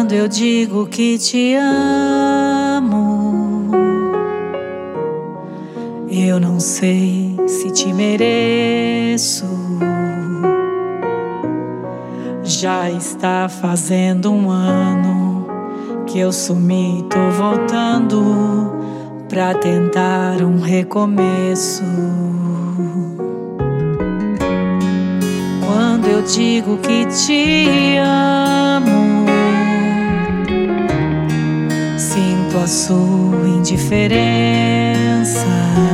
Quando eu digo que te amo, eu não sei se te mereço. Já está fazendo um ano que eu sumi, tô voltando pra tentar um recomeço. Quando eu digo que te amo, sinto a sua indiferença.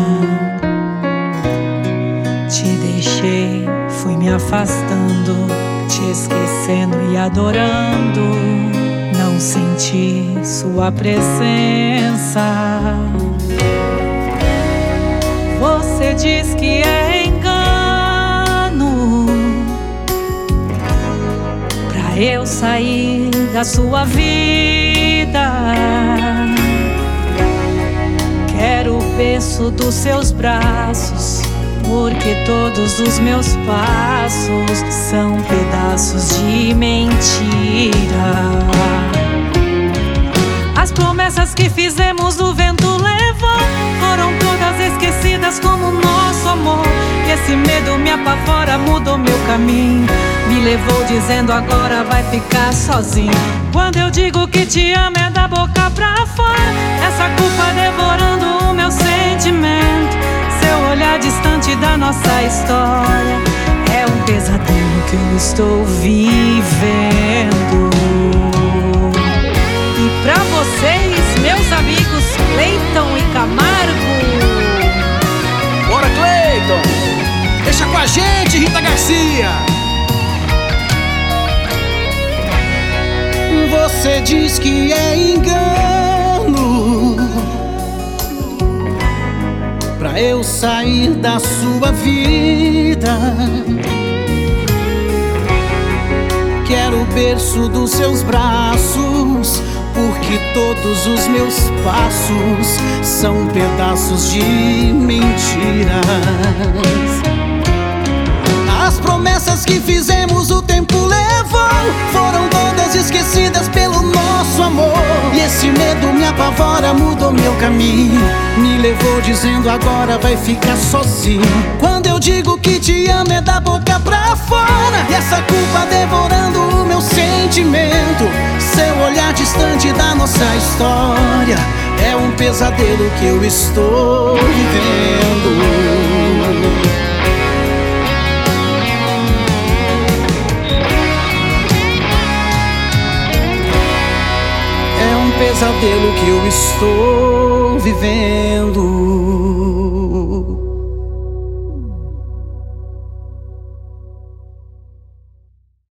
Te deixei, fui me afastando, te esquecendo e adorando. Não senti sua presença. Você diz que é engano pra eu sair da sua vida. Quero o berço dos seus braços, porque todos os meus passos são pedaços de mentira. As promessas que fizemos o vento levou, foram todas esquecidas como nosso amor. E esse medo me apavora, mudou meu caminho, me levou dizendo agora vai ficar sozinho. Quando eu digo que te amo é da boca pra fora, essa culpa devorando o meu sentimento. Seu olhar distante da nossa história é um pesadelo que eu estou vivendo. E pra vocês, meus amigos Cleiton e Camargo. Bora, Cleiton! Deixa com a gente, Rita Garcia! Você diz que é engano pra eu sair da sua vida. Quero o berço dos seus braços, porque todos os meus passos são pedaços de mentiras. As promessas que fizemos o tempo levou, foram todas esquecidas pelo nosso amor. E esse medo me apavora, mudou meu caminho, me levou dizendo agora vai ficar sozinho. Quando eu digo que te amo é da boca pra fora, e essa culpa devorando o meu sentimento. Seu olhar distante da nossa história é um pesadelo que eu estou vivendo. Pesadelo que eu estou vivendo.